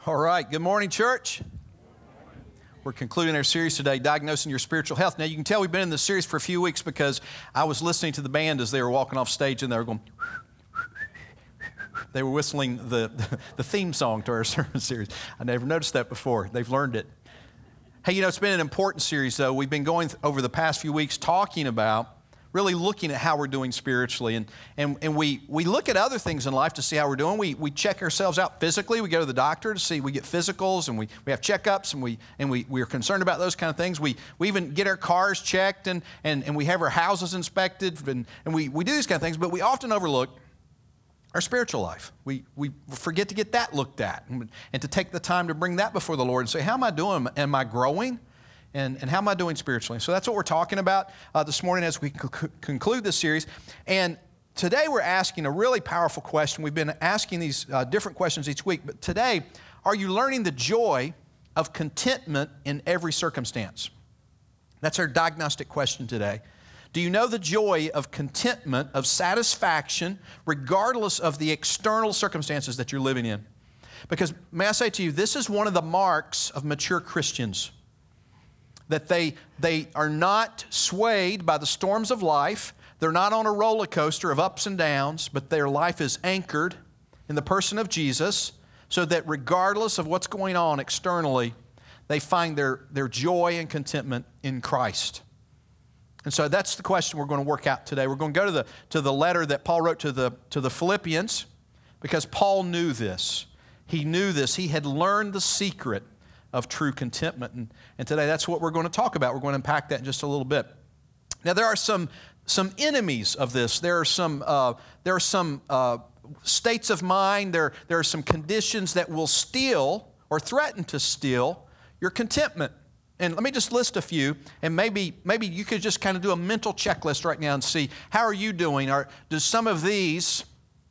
All right, good morning, church. We're concluding our series today, Diagnosing Your Spiritual Health. Now, you can tell we've been in this series for a few weeks because I was listening to the band as they were walking off stage and they were going, they were whistling the theme song to our sermon series. I never noticed that before. They've learned it. Hey, it's been an important series, though. We've been going over the past few weeks talking about really looking at how we're doing spiritually. And we look at other things in life to see how we're doing. We check ourselves out physically. We go to the doctor to see. We get physicals and we have checkups and we are concerned about those kind of things. We even get our cars checked and we have our houses inspected and we do these kind of things. But we often overlook our spiritual life. We forget to get that looked at and to take the time to bring that before the Lord and say, how am I doing? Am I growing? And how am I doing spiritually? So that's what we're talking about this morning as we conclude this series. And today we're asking a really powerful question. We've been asking these different questions each week. But today, are you learning the joy of contentment in every circumstance? That's our diagnostic question today. Do you know the joy of contentment, of satisfaction, regardless of the external circumstances that you're living in? Because may I say to you, this is one of the marks of mature Christians. That they are not swayed by the storms of life. They're not on a roller coaster of ups and downs, but their life is anchored in the person of Jesus so that regardless of what's going on externally, they find their joy and contentment in Christ. And so that's the question we're going to work out today. We're going to go to the letter that Paul wrote to the Philippians because Paul knew this. He knew this. He had learned the secret of true contentment. And today that's what we're going to talk about. We're going to unpack that in just a little bit. Now there are some enemies of this. There are some states of mind. There are some conditions that will steal or threaten to steal your contentment. And let me just list a few, and maybe you could just kind of do a mental checklist right now and see, how are you doing? Are some of these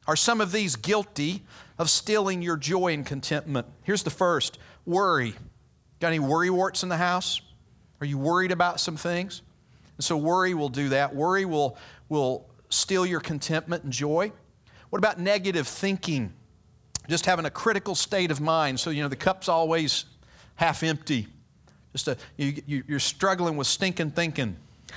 guilty of stealing your joy and contentment? Here's the first, worry. Got any worry warts in the house? Are you worried about some things? And so worry will do that. Worry will steal your contentment and joy. What about negative thinking? Just having a critical state of mind. So, the cup's always half empty. You're struggling with stinking thinking.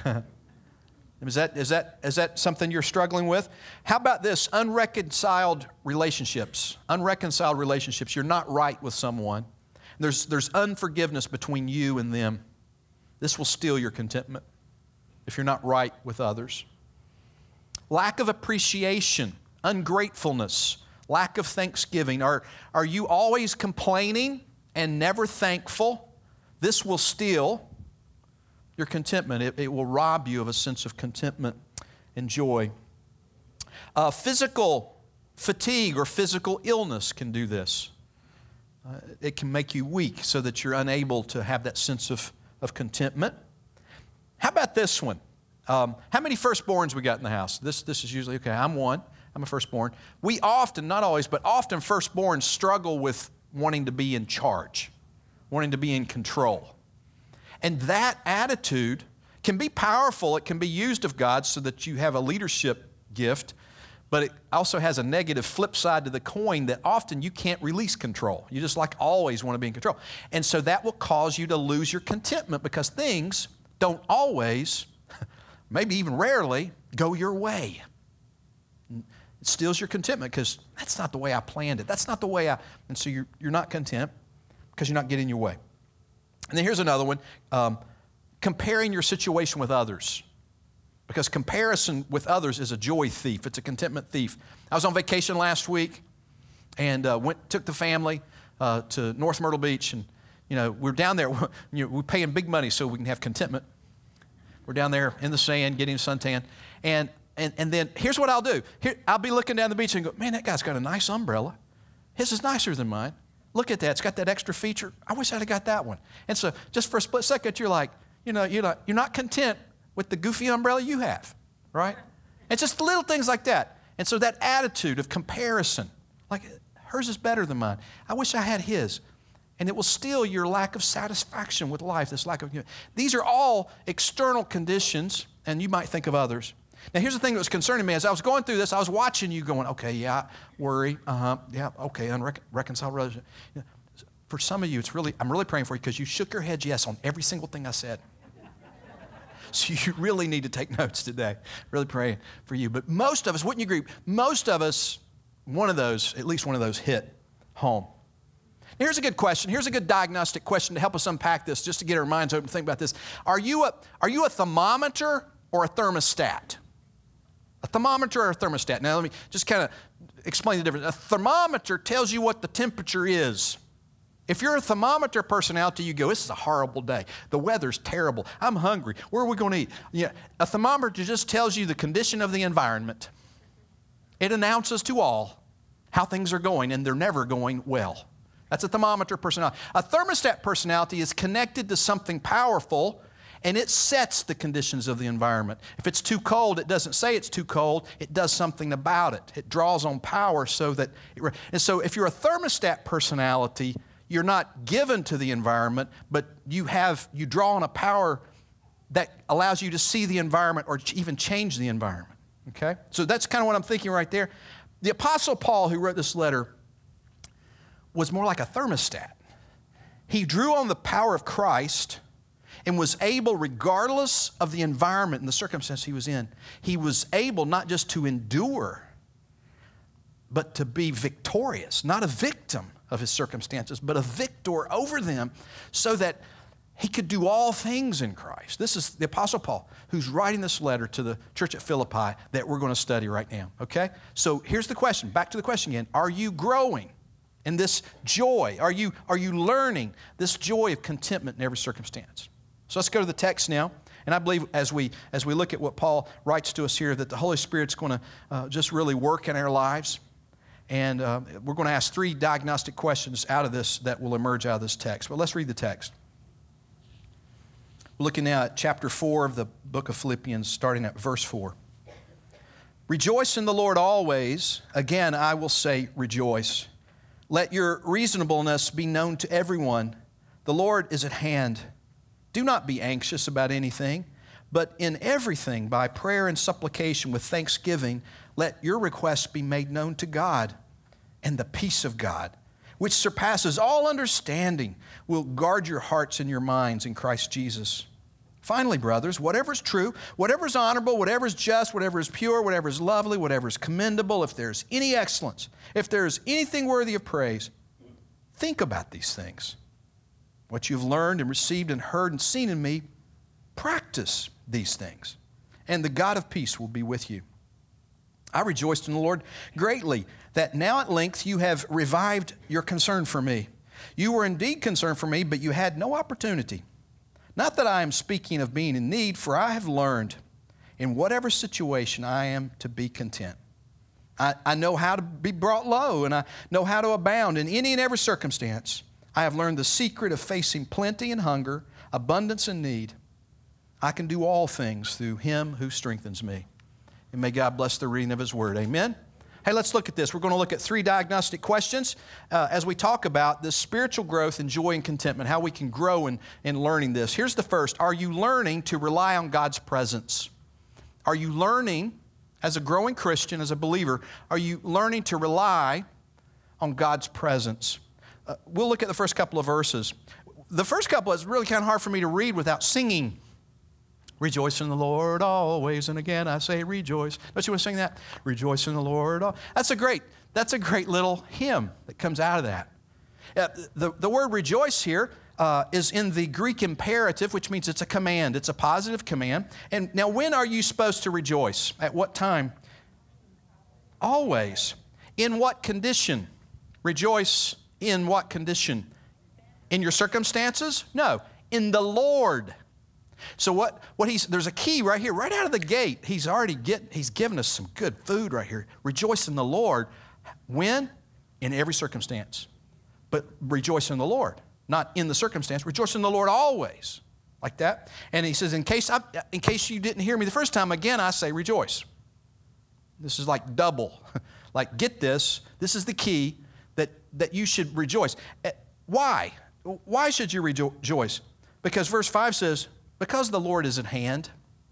Is that something you're struggling with? How about this? Unreconciled relationships. Unreconciled relationships. You're not right with someone. There's unforgiveness between you and them. This will steal your contentment if you're not right with others. Lack of appreciation, ungratefulness, lack of thanksgiving. Are you always complaining and never thankful? This will steal your contentment. It will rob you of a sense of contentment and joy. Physical fatigue or physical illness can do this. It can make you weak so that you're unable to have that sense of contentment. How about this one? How many firstborns we got in the house? This is usually, okay, I'm one. I'm a firstborn. We often, not always, but often firstborns struggle with wanting to be in charge, wanting to be in control. And that attitude can be powerful. It can be used of God so that you have a leadership gift, but it also has a negative flip side to the coin that often you can't release control. You just always want to be in control. And so that will cause you to lose your contentment because things don't always, maybe even rarely, go your way. It steals your contentment because that's not the way I planned it. That's not the way and so you're not content because you're not getting your way. And then here's another one, comparing your situation with others. Because comparison with others is a joy thief. It's a contentment thief. I was on vacation last week and took the family to North Myrtle Beach. And, we're down there. We're paying big money so we can have contentment. We're down there in the sand getting suntan. And then here's what I'll do. I'll be looking down the beach and go, man, that guy's got a nice umbrella. His is nicer than mine. Look at that. It's got that extra feature. I wish I'd have got that one. And so just for a split second, you're like, you're not content with the goofy umbrella you have, right? It's just little things like that. And so that attitude of comparison, like hers is better than mine. I wish I had his. And it will steal your lack of satisfaction with life, this lack of, these are all external conditions, and you might think of others. Now, here's the thing that was concerning me. As I was going through this, I was watching you going, okay, yeah, worry, yeah, okay, unreconciled relationship. for some of you, I'm really praying for you because you shook your head yes on every single thing I said. So you really need to take notes today. Really praying for you. But most of us, wouldn't you agree? Most of us, at least one of those hit home. Here's a good question. Here's a good diagnostic question to help us unpack this, just to get our minds open to think about this. Are you a thermometer or a thermostat? A thermometer or a thermostat? Now let me just kind of explain the difference. A thermometer tells you what the temperature is. If you're a thermometer personality, you go, this is a horrible day. The weather's terrible. I'm hungry. Where are we going to eat? Yeah, a thermometer just tells you the condition of the environment. It announces to all how things are going, and they're never going well. That's a thermometer personality. A thermostat personality is connected to something powerful, and it sets the conditions of the environment. If it's too cold, it doesn't say it's too cold. It does something about it. It draws on power so that... And so if you're a thermostat personality, you're not given to the environment, but you draw on a power that allows you to see the environment or even change the environment. Okay? So that's kind of what I'm thinking right there. The Apostle Paul, who wrote this letter, was more like a thermostat. He drew on the power of Christ and was able, regardless of the environment and the circumstance he was in, he was able not just to endure, but to be victorious, not a victim of his circumstances, but a victor over them, so that he could do all things in Christ. This is the Apostle Paul, who's writing this letter to the church at Philippi that we're going to study right now, okay? So here's the question, back to the question again. Are you growing in this joy? Are you learning this joy of contentment in every circumstance? So let's go to the text now. And I believe as we look at what Paul writes to us here, that the Holy Spirit's going to just really work in our lives. And we're going to ask 3 diagnostic questions out of this that will emerge out of this text. But let's read the text. We're looking now at chapter 4 of the book of Philippians, starting at verse 4. Rejoice in the Lord always. Again, I will say rejoice. Let your reasonableness be known to everyone. The Lord is at hand. Do not be anxious about anything, but in everything, by prayer and supplication with thanksgiving, let your requests be made known to God, and the peace of God, which surpasses all understanding, will guard your hearts and your minds in Christ Jesus. Finally, brothers, whatever is true, whatever is honorable, whatever is just, whatever is pure, whatever is lovely, whatever is commendable, if there's any excellence, if there's anything worthy of praise, think about these things. What you've learned and received and heard and seen in me, practice these things, and the God of peace will be with you. I rejoiced in the Lord greatly that now at length you have revived your concern for me. You were indeed concerned for me, but you had no opportunity. Not that I am speaking of being in need, for I have learned in whatever situation I am to be content. I know how to be brought low, and I know how to abound in any and every circumstance. I have learned the secret of facing plenty and hunger, abundance and need. I can do all things through Him who strengthens me. And may God bless the reading of His Word. Amen? Hey, let's look at this. We're going to look at 3 diagnostic questions as we talk about this spiritual growth and joy and contentment, how we can grow in learning this. Here's the first. Are you learning to rely on God's presence? Are you learning, as a growing Christian, as a believer, are you learning to rely on God's presence? We'll look at the first couple of verses. The first couple is really kind of hard for me to read without singing. Rejoice in the Lord always, and again I say rejoice. Don't you want to sing that? Rejoice in the Lord always. That's a great little hymn that comes out of that. The word rejoice here is in the Greek imperative, which means it's a command. It's a positive command. And now, when are you supposed to rejoice? At what time? Always. In what condition? Rejoice in what condition? In your circumstances? No. In the Lord. So there's a key right here, right out of the gate. He's given us some good food right here. Rejoice in the Lord. When? In every circumstance. But rejoice in the Lord, not in the circumstance. Rejoice in the Lord always, like that. And he says, in case you didn't hear me the first time, again I say rejoice. This is like double. Like, get this. This is the key that you should rejoice. Why? Why should you rejoice? Because verse 5 says, because the Lord is at hand,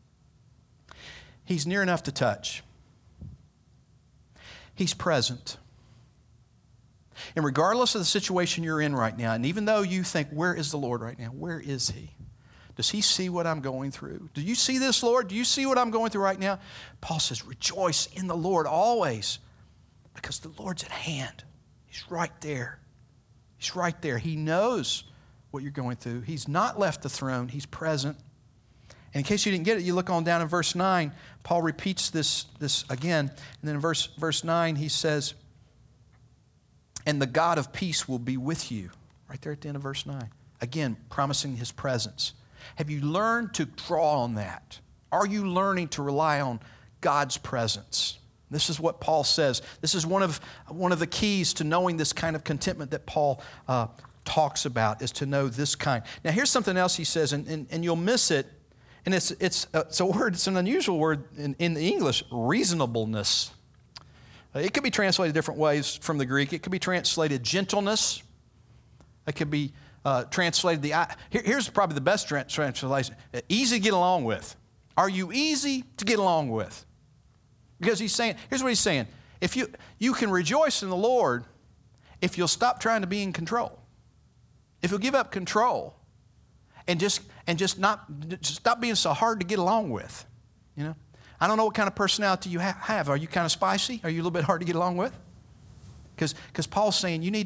He's near enough to touch. He's present. And regardless of the situation you're in right now, and even though you think, where is the Lord right now? Where is He? Does He see what I'm going through? Do you see this, Lord? Do you see what I'm going through right now? Paul says, rejoice in the Lord always, because the Lord's at hand. He's right there. He's right there. He knows what you're going through. He's not left the throne. He's present. And in case you didn't get it, you look on down in verse 9. Paul repeats this again. And then in verse 9, he says, and the God of peace will be with you. Right there at the end of verse 9. Again, promising His presence. Have you learned to draw on that? Are you learning to rely on God's presence? This is what Paul says. This is one of the keys to knowing this kind of contentment that Paul talks about, is to know this kind. Now here's something else he says, and you'll miss it. And it's a word, it's an unusual word in the English, reasonableness. It could be translated different ways from the Greek. It could be translated gentleness. It could be translated here's probably the best translation, easy to get along with. Are you easy to get along with? Because he's saying, here's what he's saying. If you can rejoice in the Lord if you'll stop trying to be in control. If you'll give up control and just stop being so hard to get along with. You know? I don't know what kind of personality you have. Are you kind of spicy? Are you a little bit hard to get along with? Because Paul's saying you need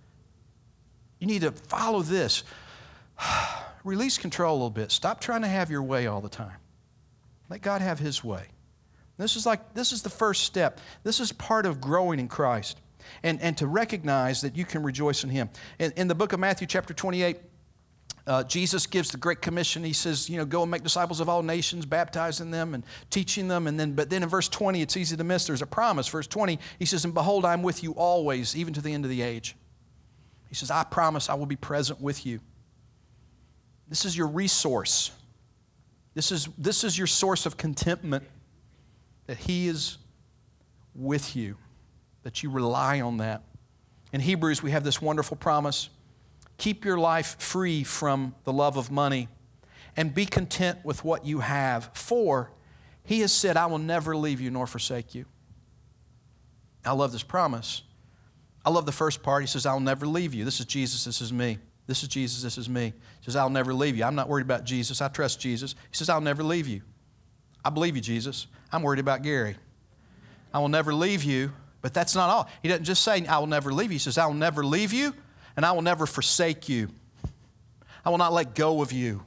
to follow this. Release control a little bit. Stop trying to have your way all the time. Let God have His way. This is the first step. This is part of growing in Christ. And to recognize that you can rejoice in Him. In the book of Matthew chapter 28, Jesus gives the Great Commission. He says, go and make disciples of all nations, baptizing them and teaching them. But then in verse 20, it's easy to miss. There's a promise. Verse 20, He says, and behold, I'm with you always, even to the end of the age. He says, I promise I will be present with you. This is your resource. This is your source of contentment, that He is with you, that you rely on that. In Hebrews, we have this wonderful promise. Keep your life free from the love of money and be content with what you have. For He has said, I will never leave you nor forsake you. I love this promise. I love the first part. He says, I'll never leave you. This is Jesus, this is me. This is Jesus, this is me. He says, I'll never leave you. I'm not worried about Jesus. I trust Jesus. He says, I'll never leave you. I believe you, Jesus. I'm worried about Gary. I will never leave you, but that's not all. He doesn't just say, I will never leave you. He says, I will never leave you, and I will never forsake you. I will not let go of you.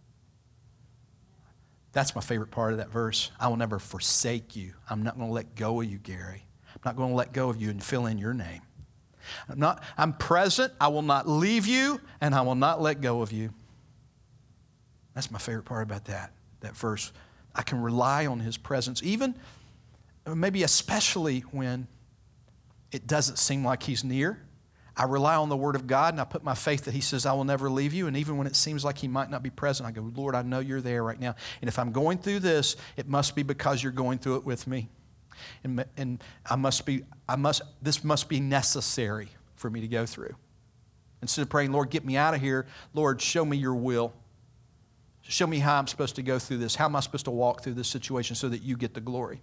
That's my favorite part of that verse. I will never forsake you. I'm not going to let go of you, Gary. I'm not going to let go of you and fill in your name. I'm present. I will not leave you, and I will not let go of you. That's my favorite part about that verse. I can rely on His presence, even, or maybe especially when it doesn't seem like He's near. I rely on the Word of God, and I put my faith that He says, I will never leave you. And even when it seems like He might not be present, I go, Lord, I know You're there right now. And if I'm going through this, it must be because You're going through it with me. And this must be necessary for me to go through. Instead of praying, Lord, get me out of here, Lord, show me Your will. Show me how I'm supposed to go through this. How am I supposed to walk through this situation so that You get the glory?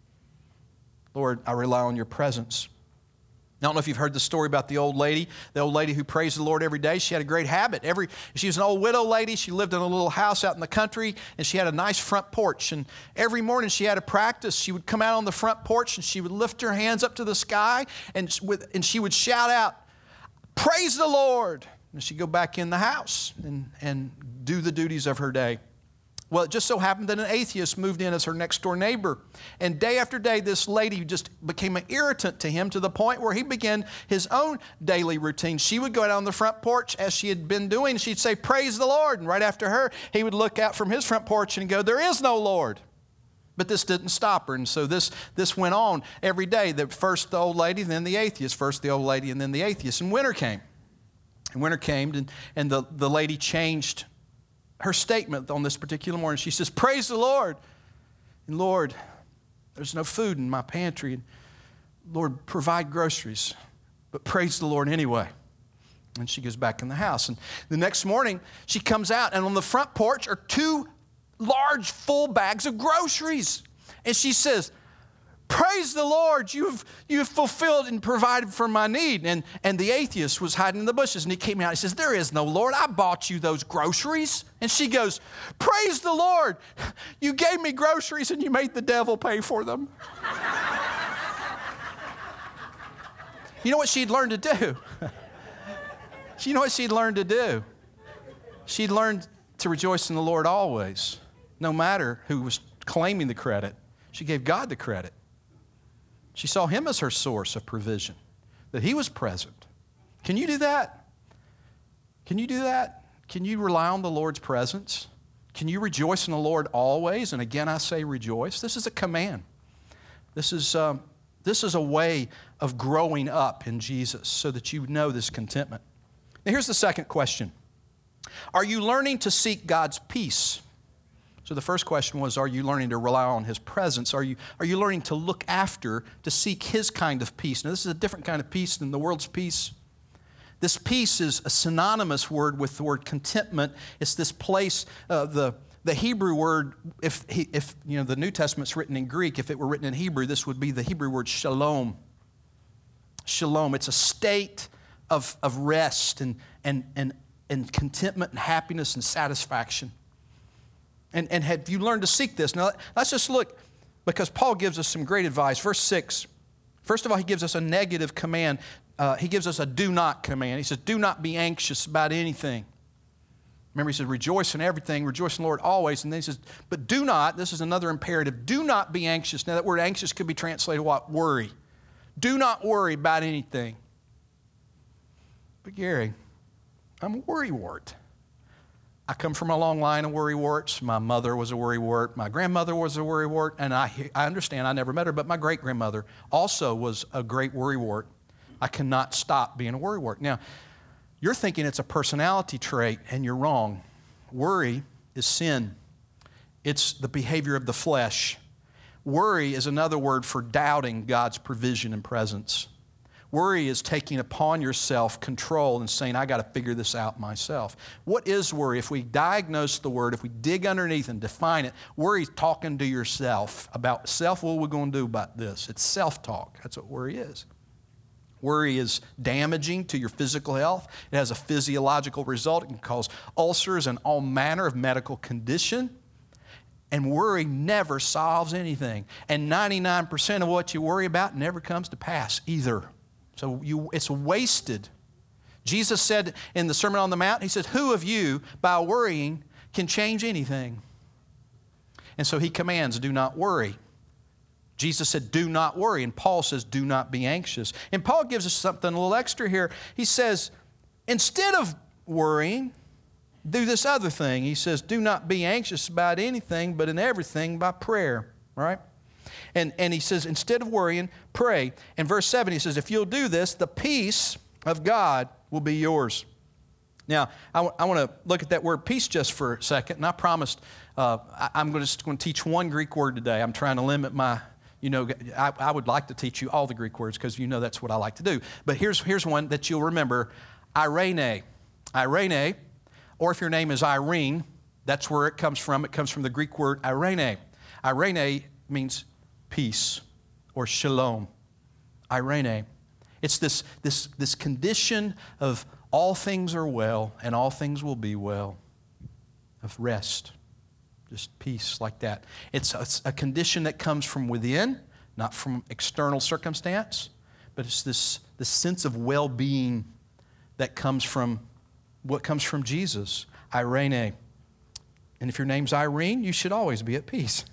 Lord, I rely on Your presence. I don't know if you've heard the story about the old lady who praised the Lord every day. She had a great habit. She was an old widow lady. She lived in a little house out in the country, and she had a nice front porch. And every morning she had a practice. She would come out on the front porch, and she would lift her hands up to the sky, and she would shout out, praise the Lord. And she'd go back in the house and do the duties of her day. Well, it just so happened that an atheist moved in as her next door neighbor. And day after day, this lady just became an irritant to him to the point where he began his own daily routine. She would go out on the front porch as she had been doing. She'd say, praise the Lord. And right after her, he would look out from his front porch and go, there is no Lord. But this didn't stop her. And so this went on every day. First the old lady, then the atheist. First the old lady, and then the atheist. And winter came. And the lady changed her statement on this particular morning. She says, praise the Lord. And Lord, there's no food in my pantry. And Lord, provide groceries. But praise the Lord anyway. And she goes back in the house. And the next morning, she comes out, and on the front porch are 2 large full bags of groceries. And she says, Praise the Lord, you've fulfilled and provided for my need. And the atheist was hiding in the bushes, and he came out. He says, there is no Lord. I bought you those groceries. And she goes, praise the Lord. You gave me groceries, and you made the devil pay for them. You know what she'd learned to do? You know what she'd learned to do? She'd learned to rejoice in the Lord always, no matter who was claiming the credit. She gave God the credit. She saw Him as her source of provision, that He was present. Can you do that? Can you do that? Can you rely on the Lord's presence? Can you rejoice in the Lord always? And again, I say rejoice. This is a command. This is a way of growing up in Jesus so that you know this contentment. Now, here's the second question. Are you learning to seek God's peace? So the first question was, are you learning to rely on His presence? Are you learning to look after, to seek His kind of peace? Now, this is a different kind of peace than the world's peace. This peace is a synonymous word with the word contentment. It's this place, the Hebrew word, if you know the New Testament's written in Greek, if it were written in Hebrew, this would be the Hebrew word shalom. Shalom. It's a state of rest and contentment and happiness and satisfaction. And have you learned to seek this? Now, let's just look, because Paul gives us some great advice. Verse 6, first of all, he gives us a negative command. He gives us a do not command. He says, do not be anxious about anything. Remember, he says, rejoice in everything, rejoice in the Lord always. And then he says, but do not, this is another imperative, do not be anxious. Now, that word anxious could be translated what? Worry. Do not worry about anything. But Gary, I'm a worrywart. I come from a long line of worrywarts. My mother was a worrywart. My grandmother was a worrywart. And I understand, I never met her, but my great-grandmother also was a great worrywart. I cannot stop being a worrywart. Now, you're thinking it's a personality trait, and you're wrong. Worry is sin. It's the behavior of the flesh. Worry is another word for doubting God's provision and presence. Worry is taking upon yourself control and saying, I got to figure this out myself. What is worry? If we diagnose the word, if we dig underneath and define it, worry is talking to yourself about self. What are we going to do about this? It's self-talk. That's what worry is. Worry is damaging to your physical health. It has a physiological result. It can cause ulcers and all manner of medical condition. And worry never solves anything. And 99% of what you worry about never comes to pass either. So it's wasted. Jesus said in the Sermon on the Mount, He said, who of you, by worrying, can change anything? And so He commands, do not worry. Jesus said, do not worry. And Paul says, do not be anxious. And Paul gives us something a little extra here. He says, instead of worrying, do this other thing. He says, do not be anxious about anything, but in everything by prayer. All right? And he says, instead of worrying, pray. In verse 7, he says, if you'll do this, the peace of God will be yours. Now, I want to look at that word peace just for a second. And I promised I'm just going to teach one Greek word today. I'm trying to limit my, I would like to teach you all the Greek words because that's what I like to do. But here's one that you'll remember, Irene. Irene, or if your name is Irene, that's where it comes from. It comes from the Greek word Irene. Irene means peace or shalom. Irene. It's this condition of all things are well and all things will be well, of rest, just peace like that. It's a condition that comes from within, not from external circumstance, but it's this sense of well-being that comes from what comes from Jesus, Irene. And if your name's Irene, you should always be at peace.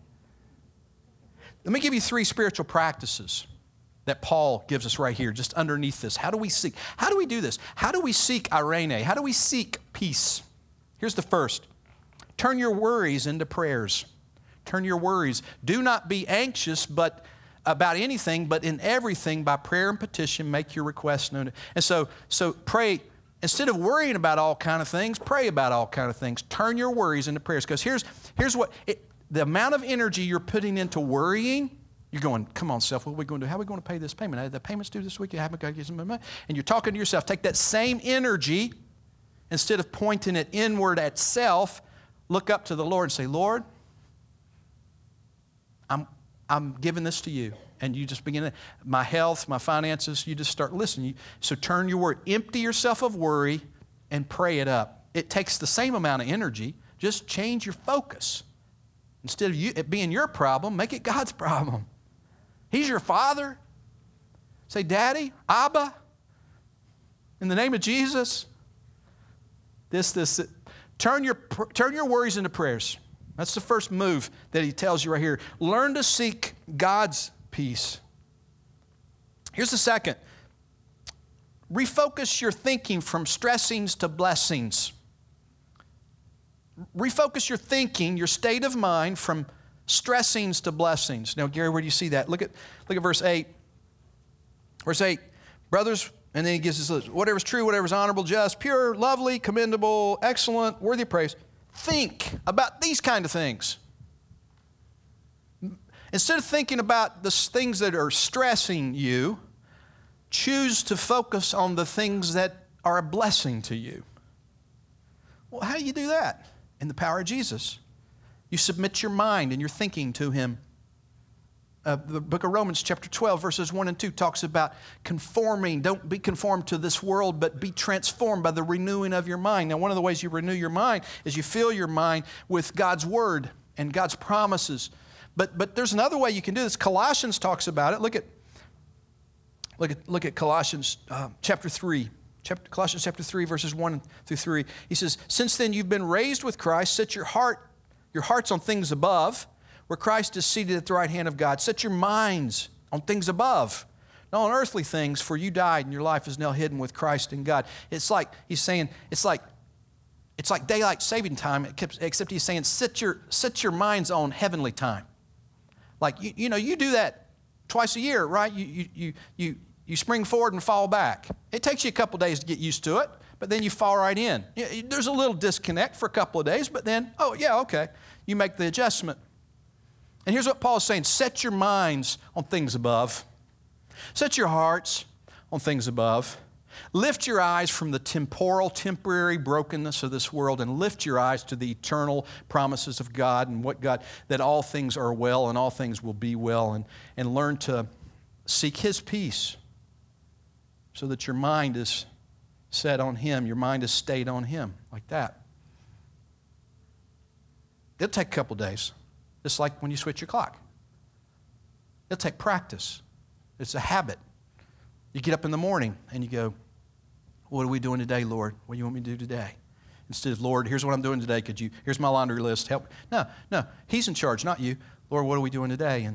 Let me give you 3 spiritual practices that Paul gives us right here, just underneath this. How do we seek? How do we do this? How do we seek Irene? How do we seek peace? Here's the first. Turn your worries into prayers. Turn your worries. Do not be anxious about anything, but in everything by prayer and petition make your requests known. And so pray. Instead of worrying about all kind of things, pray about all kind of things. Turn your worries into prayers. Because here's what the amount of energy you're putting into worrying, you're going, come on, self, what are we going to do? How are we going to pay this payment? The payment's due this week. I haven't got to get some money. And you're talking to yourself. Take that same energy, instead of pointing it inward at self, look up to the Lord and say, Lord, I'm I'm giving this to you. And you just begin to, my health, my finances, you just start listening. So turn your worry, empty yourself of worry and pray it up. It takes the same amount of energy, just change your focus. Instead of it being your problem, make it God's problem. He's your Father. Say, Daddy, Abba, in the name of Jesus, this. Turn your worries into prayers. That's the first move that he tells you right here. Learn to seek God's peace. Here's the second. Refocus your thinking from stressings to blessings. Refocus your thinking, your state of mind from stressings to blessings. Now, Gary, where do you see that? Look at verse 8. Verse 8, brothers, and then he gives this list. Whatever is true, whatever is honorable, just, pure, lovely, commendable, excellent, worthy of praise. Think about these kind of things. Instead of thinking about the things that are stressing you, choose to focus on the things that are a blessing to you. Well, how do you do that? In the power of Jesus. You submit your mind and your thinking to Him. The book of Romans chapter 12 verses 1 and 2 talks about conforming. Don't be conformed to this world, but be transformed by the renewing of your mind. Now, one of the ways you renew your mind is you fill your mind with God's Word and God's promises. But there's another way you can do this. Colossians talks about it. Look at Colossians chapter 3. Colossians chapter 3 verses 1 through 3. He says, since then you've been raised with Christ, set your hearts on things above, where Christ is seated at the right hand of God. Set your minds on things above, not on earthly things, for you died and your life is now hidden with Christ in God. It's like he's saying, it's like daylight saving time, except he's saying set your minds on heavenly time. Like you do that twice a year, right? You spring forward and fall back. It takes you a couple days to get used to it, but then you fall right in. There's a little disconnect for a couple of days, but then, oh yeah, okay. You make the adjustment. And here's what Paul is saying. Set your minds on things above. Set your hearts on things above. Lift your eyes from the temporary brokenness of this world and lift your eyes to the eternal promises of God and that all things are well and all things will be well, and learn to seek His peace so that your mind is set on Him, your mind is stayed on Him, like that. It'll take a couple days. Just like when you switch your clock. It'll take practice. It's a habit. You get up in the morning and you go, what are we doing today, Lord? What do you want me to do today? Instead of, Lord, here's what I'm doing today. Here's my laundry list. Help. No. He's in charge, not you. Lord, what are we doing today?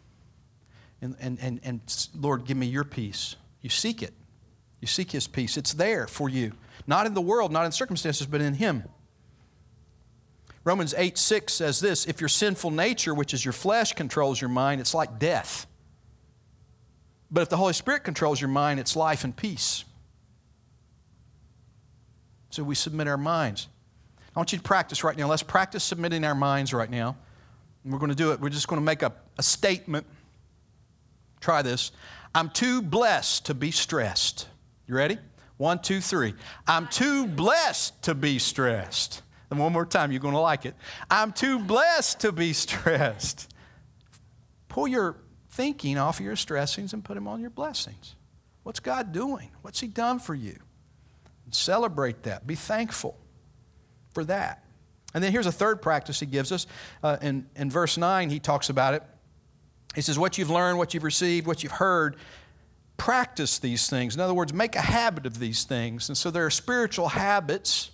And Lord, give me your peace. You seek it. You seek His peace. It's there for you. Not in the world, not in circumstances, but in Him. Romans 8:6 says this, if your sinful nature, which is your flesh, controls your mind, it's like death. But if the Holy Spirit controls your mind, it's life and peace. So we submit our minds. I want you to practice right now. Let's practice submitting our minds right now. And we're going to do it. We're just going to make a statement. Try this. I'm too blessed to be stressed. You ready? 1, 2, 3. I'm too blessed to be stressed. And one more time, you're going to like it. I'm too blessed to be stressed. Pull your thinking off of your stressings and put them on your blessings. What's God doing? What's He done for you? And celebrate that. Be thankful for that. And then here's a third practice He gives us. In verse 9, He talks about it. He says, what you've learned, what you've received, what you've heard, practice these things. In other words, make a habit of these things. And so there are spiritual habits.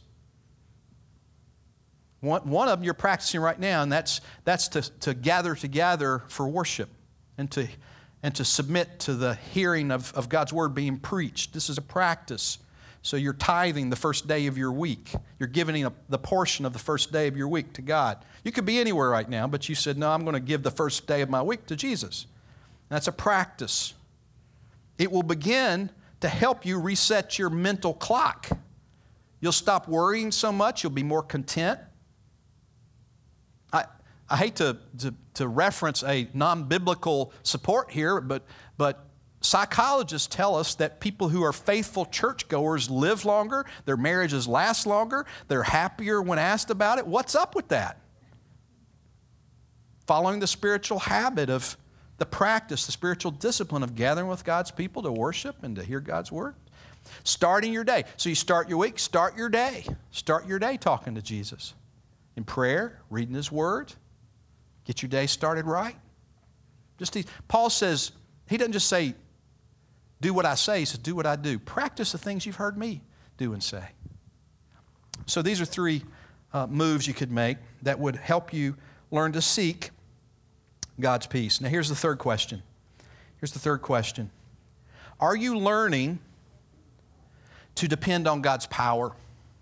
One of them you're practicing right now, and that's to gather together for worship and to submit to the hearing of God's Word being preached. This is a practice. So you're tithing the first day of your week. You're giving the portion of the first day of your week to God. You could be anywhere right now, but you said, no, I'm going to give the first day of my week to Jesus. And that's a practice. It will begin to help you reset your mental clock. You'll stop worrying so much. You'll be more content. I hate to reference a non-biblical support here, but psychologists tell us that people who are faithful churchgoers live longer, their marriages last longer, they're happier when asked about it. What's up with that? Following the spiritual habit of the practice, the spiritual discipline of gathering with God's people to worship and to hear God's word. Starting your day. So you start your week, start your day. Start your day talking to Jesus. In prayer, reading His word. Get your day started right. Paul says, he doesn't just say, do what I say. He says, do what I do. Practice the things you've heard me do and say. So these are three moves you could make that would help you learn to seek God's peace. Now here's the third question. Are you learning to depend on God's power?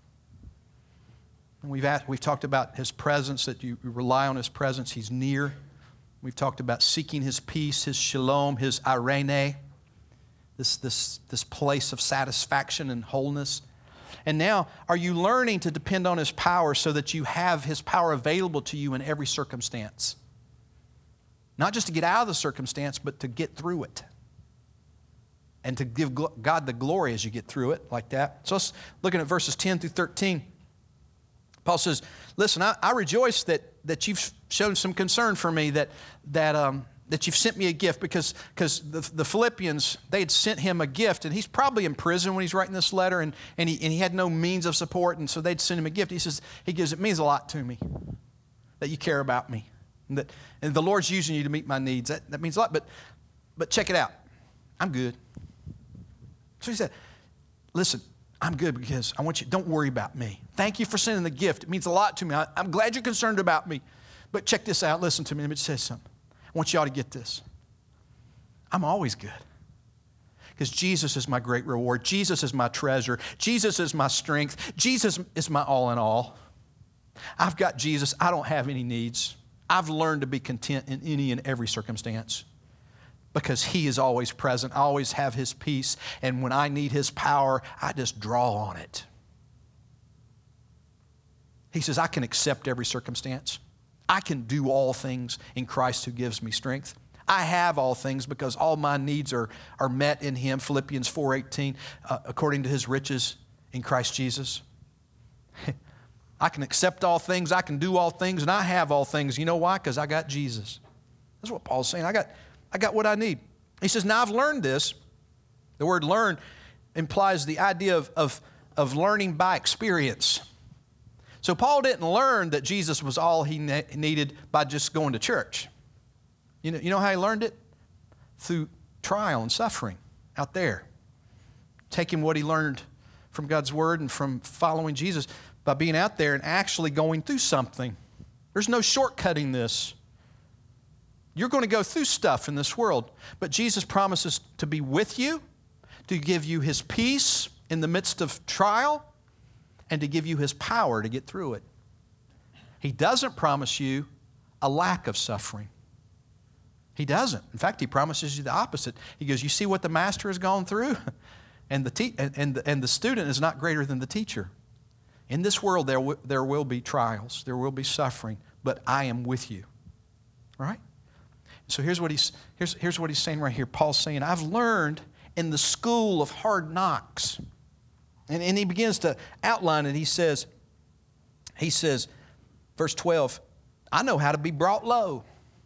And we've talked about His presence, that you rely on His presence. He's near. We've talked about seeking His peace, His shalom, His irene, this place of satisfaction and wholeness. And now, are you learning to depend on His power so that you have His power available to you in every circumstance? Not just to get out of the circumstance, but to get through it. And to give God the glory as you get through it like that. So let's looking at verses 10 through 13. Paul says, listen, I rejoice that you've shown some concern for me, that you've sent me a gift, because the Philippians, they had sent him a gift, and he's probably in prison when he's writing this letter, and he had no means of support, and so they'd send him a gift. He gives, it means a lot to me that you care about me, and the Lord's using you to meet my needs. That means a lot, but check it out. I'm good. So he said, listen, I'm good because I want you, don't worry about me. Thank you for sending the gift. It means a lot to me. I'm glad you're concerned about me. But check this out. Listen to me. Let me say something. I want y'all to get this. I'm always good. Because Jesus is my great reward. Jesus is my treasure. Jesus is my strength. Jesus is my all in all. I've got Jesus. I don't have any needs. I've learned to be content in any and every circumstance. Because He is always present. I always have His peace. And when I need His power, I just draw on it. He says, I can accept every circumstance. I can do all things in Christ who gives me strength. I have all things because all my needs are met in Him. Philippians 4:18, according to His riches in Christ Jesus. I can accept all things. I can do all things. And I have all things. You know why? Because I got Jesus. That's what Paul's saying. I got what I need. He says, now I've learned this. The word learn implies the idea of learning by experience. So Paul didn't learn that Jesus was all he needed by just going to church. You know how he learned it? Through trial and suffering out there. Taking what he learned from God's word and from following Jesus by being out there and actually going through something. There's no shortcutting this. You're going to go through stuff in this world, but Jesus promises to be with you, to give you His peace in the midst of trial, and to give you His power to get through it. He doesn't promise you a lack of suffering. He doesn't. In fact, He promises you the opposite. He goes, you see what the master has gone through? And the student is not greater than the teacher. In this world, there will be trials. There will be suffering, but I am with you. Right? So here's what he's saying right here. Paul's saying, I've learned in the school of hard knocks. And he begins to outline it. He says, verse 12, I know how to be brought low.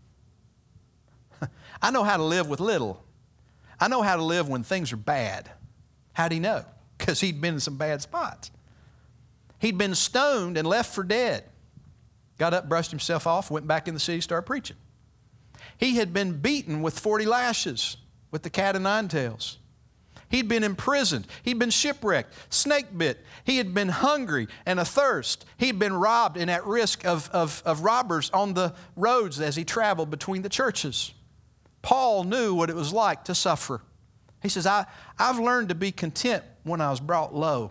I know how to live with little. I know how to live when things are bad. How'd he know? Because he'd been in some bad spots. He'd been stoned and left for dead. Got up, brushed himself off, went back in the city, started preaching. He had been beaten with 40 lashes with the cat o' nine tails. He'd been imprisoned. He'd been shipwrecked, snake bit. He had been hungry and athirst. He'd been robbed and at risk of robbers on the roads as he traveled between the churches. Paul knew what it was like to suffer. He says, I've learned to be content when I was brought low.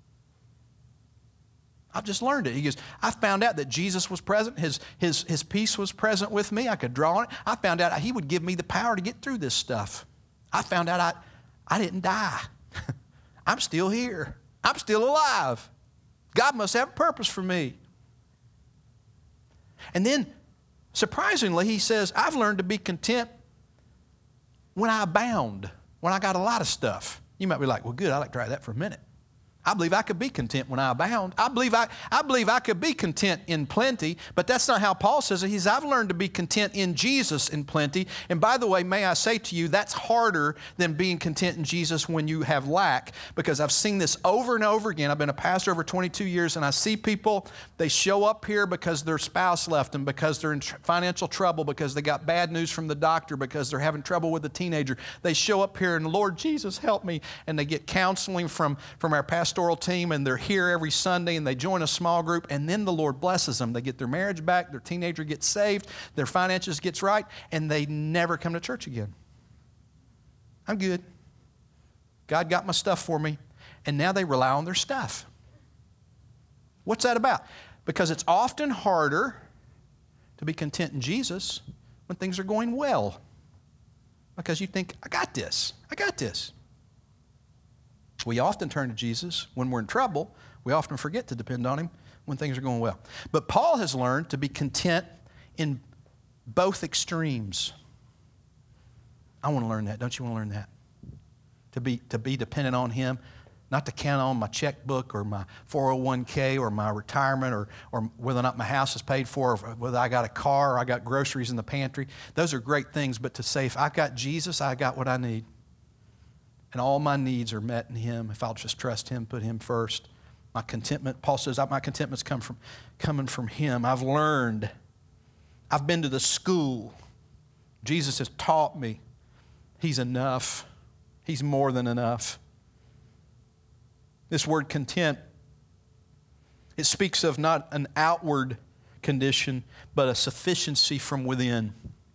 I've just learned it. He goes, I found out that Jesus was present. His peace was present with me. I could draw on it. I found out He would give me the power to get through this stuff. I found out I didn't die. I'm still here. I'm still alive. God must have a purpose for me. And then, surprisingly, he says, I've learned to be content when I abound, when I got a lot of stuff. You might be like, well, good, I'd like to try that for a minute. I believe I could be content when I abound. I believe I could be content in plenty, but that's not how Paul says it. I've learned to be content in Jesus in plenty. And by the way, may I say to you, that's harder than being content in Jesus when you have lack, because I've seen this over and over again. I've been a pastor over 22 years, and I see people, they show up here because their spouse left them, because they're in financial trouble, because they got bad news from the doctor, because they're having trouble with a teenager. They show up here and, Lord Jesus, help me. And they get counseling from our pastoral team, and they're here every Sunday, and they join a small group, and then the Lord blesses them. They get their marriage back, their teenager gets saved, their finances gets right, and they never come to church again. I'm good. God got my stuff for me. And now they rely on their stuff. What's that about? Because it's often harder to be content in Jesus when things are going well. Because you think, I got this. I got this. We often turn to Jesus when we're in trouble. We often forget to depend on Him when things are going well. But Paul has learned to be content in both extremes. I want to learn that. Don't you want to learn that? To be dependent on Him, not to count on my checkbook or my 401k or my retirement or whether or not my house is paid for, or whether I got a car or I got groceries in the pantry. Those are great things, but to say, if I got Jesus, I got what I need. And all my needs are met in Him if I'll just trust Him, put Him first. My contentment, Paul says, my contentment's coming from Him. I've learned. I've been to the school. Jesus has taught me He's enough. He's more than enough. This word content, it speaks of not an outward condition, but a sufficiency from within.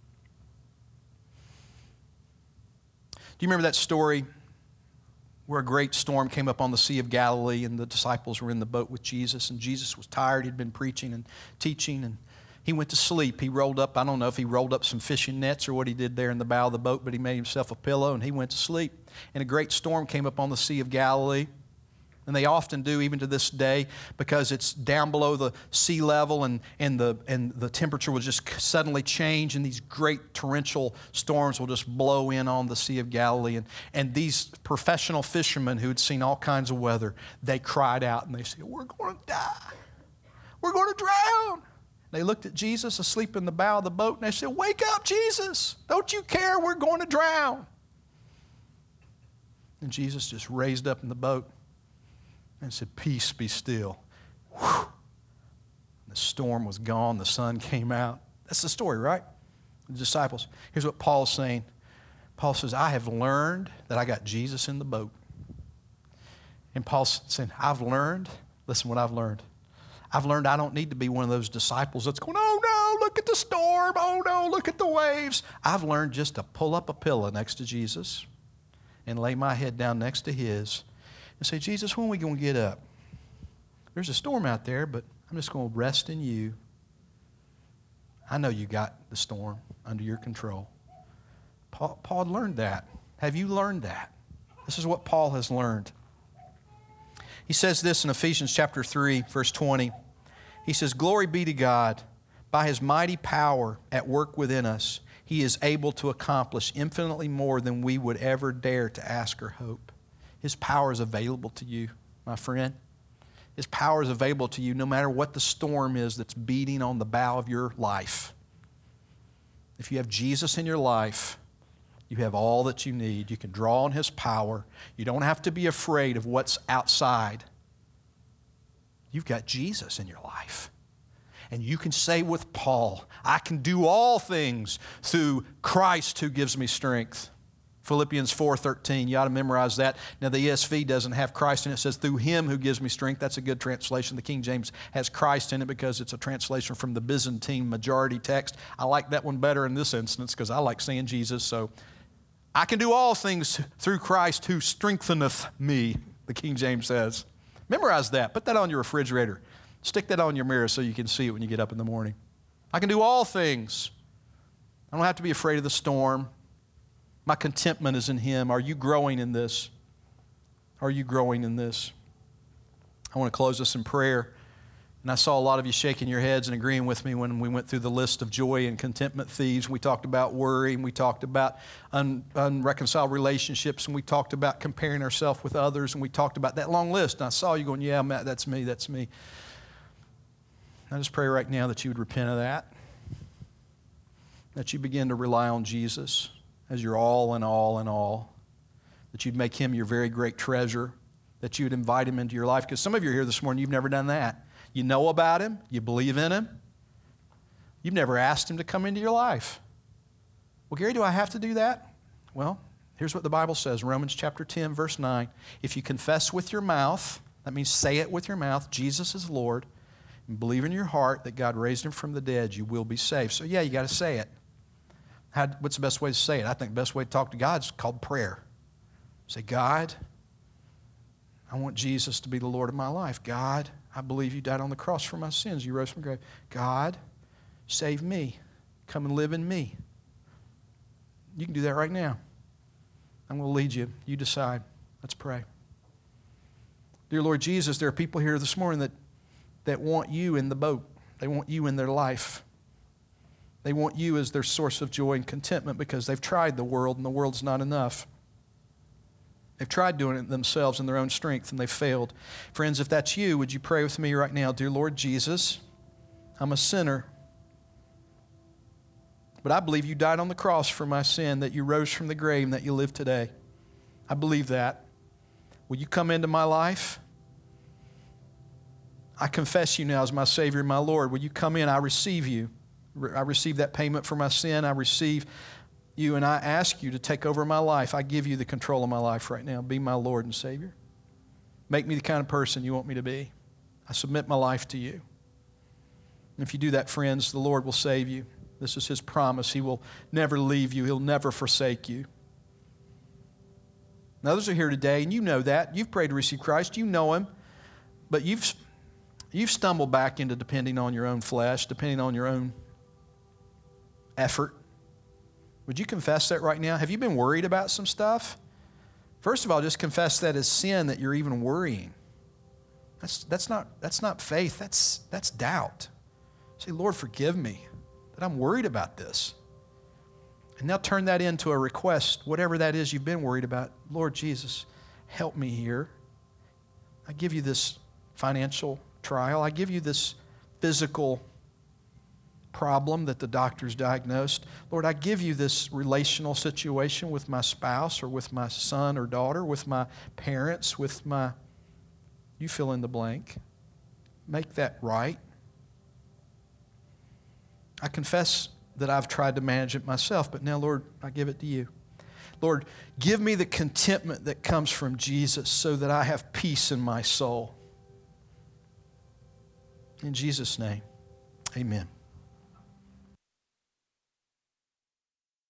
Do you remember that story where a great storm came up on the Sea of Galilee and the disciples were in the boat with Jesus, and Jesus was tired. He'd been preaching and teaching, and he went to sleep. He rolled up, I don't know if he rolled up some fishing nets or what he did there in the bow of the boat, but he made himself a pillow and he went to sleep. And a great storm came up on the Sea of Galilee. And they often do, even to this day, because it's down below the sea level, and the temperature will just suddenly change, and these great torrential storms will just blow in on the Sea of Galilee. And these professional fishermen who had seen all kinds of weather, they cried out and they said, "We're going to die. We're going to drown." They looked at Jesus asleep in the bow of the boat, and they said, "Wake up, Jesus. Don't you care? We're going to drown." And Jesus just raised up in the boat and said, "Peace, be still." Whew. The storm was gone. The sun came out. That's the story, right? The disciples. Here's what Paul's saying. Paul says, I have learned that I got Jesus in the boat. And Paul's saying, I've learned, listen what I've learned. I've learned I don't need to be one of those disciples that's going, "Oh no, look at the storm. Oh no, look at the waves." I've learned just to pull up a pillow next to Jesus and lay my head down next to His and say, "Jesus, when are we going to get up? There's a storm out there, but I'm just going to rest in You. I know You got the storm under Your control." Paul learned that. Have you learned that? This is what Paul has learned. He says this in Ephesians chapter 3, verse 20. He says, "Glory be to God, by His mighty power at work within us. He is able to accomplish infinitely more than we would ever dare to ask or hope." His power is available to you, my friend. His power is available to you no matter what the storm is that's beating on the bow of your life. If you have Jesus in your life, you have all that you need. You can draw on His power. You don't have to be afraid of what's outside. You've got Jesus in your life. And you can say with Paul, "I can do all things through Christ who gives me strength." Philippians 4:13, you ought to memorize that. Now the ESV doesn't have Christ in it. It says, "Through Him who gives me strength." That's a good translation. The King James has Christ in it because it's a translation from the Byzantine majority text. I like that one better in this instance because I like saying Jesus. So I can do all things through Christ who strengtheneth me, the King James says. Memorize that. Put that on your refrigerator. Stick that on your mirror so you can see it when you get up in the morning. I can do all things. I don't have to be afraid of the storm. My contentment is in Him. Are you growing in this? Are you growing in this? I want to close this in prayer. And I saw a lot of you shaking your heads and agreeing with me when we went through the list of joy and contentment thieves. We talked about worry, and we talked about unreconciled relationships, and we talked about comparing ourselves with others, and we talked about that long list. And I saw you going, yeah, Matt, that's me, that's me. I just pray right now that you would repent of that you begin to rely on Jesus as your all and all and all, that you'd make him your very great treasure, that you would invite him into your life. Because some of you are here this morning, you've never done that. You know about him. You believe in him. You've never asked him to come into your life. Well, Gary, do I have to do that? Well, here's what the Bible says, Romans chapter 10, verse 9. If you confess with your mouth, that means say it with your mouth, Jesus is Lord, and believe in your heart that God raised him from the dead, you will be saved. So yeah, you got to say it. What's the best way to say it? I think the best way to talk to God is called prayer. Say, God, I want Jesus to be the Lord of my life. God, I believe you died on the cross for my sins. You rose from the grave. God, save me. Come and live in me. You can do that right now. I'm going to lead you. You decide. Let's pray. Dear Lord Jesus, there are people here this morning that want you in the boat. They want you in their life. They want you as their source of joy and contentment because they've tried the world and the world's not enough. They've tried doing it themselves in their own strength and they've failed. Friends, if that's you, would you pray with me right now? Dear Lord Jesus, I'm a sinner. But I believe you died on the cross for my sin, that you rose from the grave, and that you live today. I believe that. Will you come into my life? I confess you now as my Savior and my Lord. Will you come in? I receive you. I receive that payment for my sin. I receive you, and I ask you to take over my life. I give you the control of my life right now. Be my Lord and Savior. Make me the kind of person you want me to be. I submit my life to you. And if you do that, friends, the Lord will save you. This is his promise. He will never leave you. He'll never forsake you. Now, others are here today, and you know that. You've prayed to receive Christ. You know him. But you've stumbled back into depending on your own flesh, depending on your own effort. Would you confess that right now? Have you been worried about some stuff? First of all, just confess that as sin that you're even worrying. That's not faith. That's doubt. Say, Lord, forgive me that I'm worried about this. And now turn that into a request, whatever that is you've been worried about. Lord Jesus, help me here. I give you this financial trial. I give you this physical problem that the doctors diagnosed. Lord, I give you this relational situation with my spouse or with my son or daughter, with my parents, with my, you fill in the blank. Make that right. I confess that I've tried to manage it myself, but now, Lord, I give it to you. Lord, give me the contentment that comes from Jesus so that I have peace in my soul. In Jesus' name, amen.